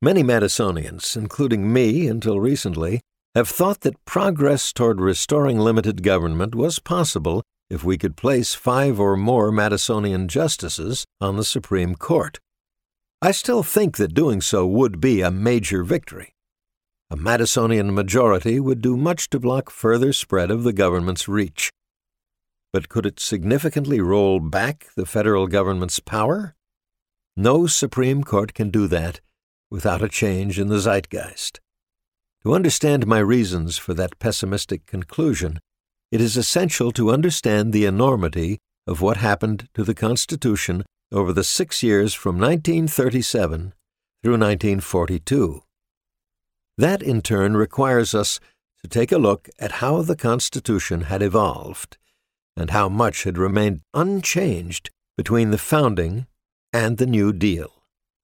Many Madisonians, including me until recently, have thought that progress toward restoring limited government was possible if we could place 5 or more Madisonian justices on the Supreme Court. I still think that doing so would be a major victory. A Madisonian majority would do much to block further spread of the government's reach. But could it significantly roll back the federal government's power? No Supreme Court can do that without a change in the zeitgeist. To understand my reasons for that pessimistic conclusion, it is essential to understand the enormity of what happened to the Constitution over the 6 years from 1937 through 1942. That, in turn, requires us to take a look at how the Constitution had evolved and how much had remained unchanged between the founding and the New Deal.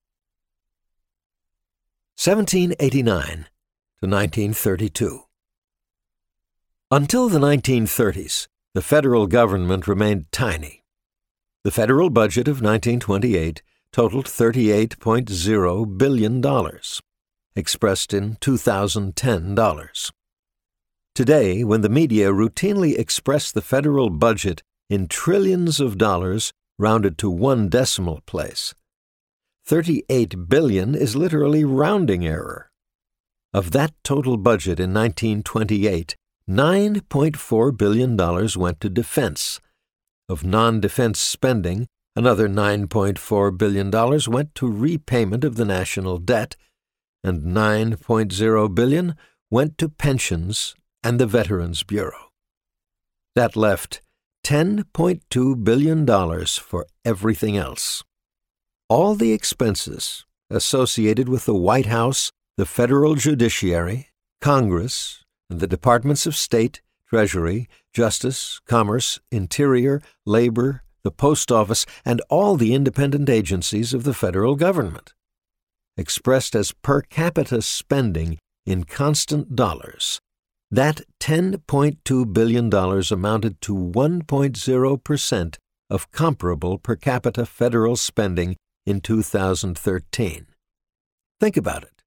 1789 to 1932. Until the 1930s, the federal government remained tiny. The federal budget of 1928 totaled $38.0 billion, expressed in 2010 dollars. Today, when the media routinely express the federal budget in trillions of dollars rounded to one decimal place, 38 billion is literally rounding error. Of that total budget in 1928, $9.4 billion went to defense. Of non-defense spending, another $9.4 billion went to repayment of the national debt, and $9.0 billion went to pensions and the Veterans Bureau. That left $10.2 billion for everything else. All the expenses associated with the White House, the federal judiciary, Congress, and the Departments of State, Treasury, Justice, Commerce, Interior, Labor, the Post Office, and all the independent agencies of the federal government. Expressed as per capita spending in constant dollars, that $10.2 billion amounted to 1.0% of comparable per capita federal spending in 2013. Think about it.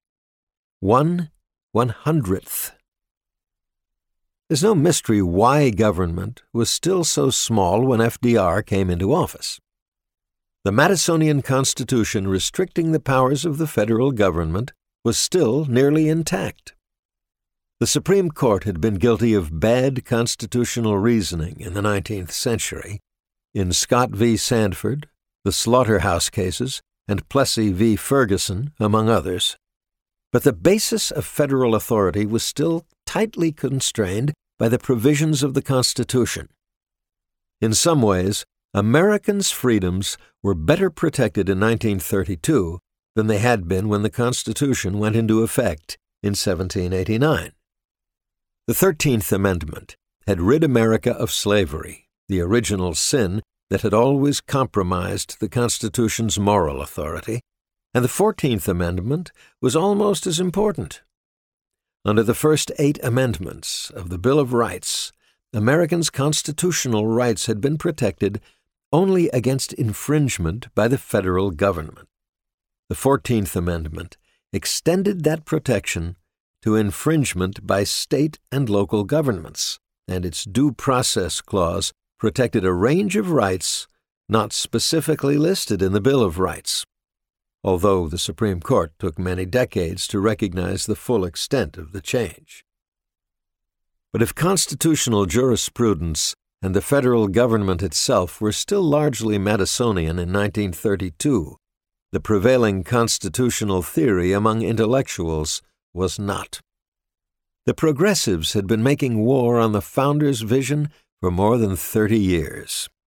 1/100th. There's no mystery why government was still so small when FDR came into office. The Madisonian Constitution restricting the powers of the federal government was still nearly intact. The Supreme Court had been guilty of bad constitutional reasoning in the 19th century, in Scott v. Sandford, the Slaughterhouse cases, and Plessy v. Ferguson, among others. But the basis of federal authority was still tightly constrained by the provisions of the Constitution. In some ways, Americans' freedoms were better protected in 1932 than they had been when the Constitution went into effect in 1789. The 13th Amendment had rid America of slavery, the original sin that had always compromised the Constitution's moral authority, and the 14th Amendment was almost as important. Under the first 8 amendments of the Bill of Rights, Americans' constitutional rights had been protected only against infringement by the federal government. The 14th Amendment extended that protection to infringement by state and local governments, and its Due Process Clause protected a range of rights not specifically listed in the Bill of Rights, although the Supreme Court took many decades to recognize the full extent of the change. But if constitutional jurisprudence and the federal government itself were still largely Madisonian in 1932, the prevailing constitutional theory among intellectuals was not. The progressives had been making war on the founders' vision for more than 30 years.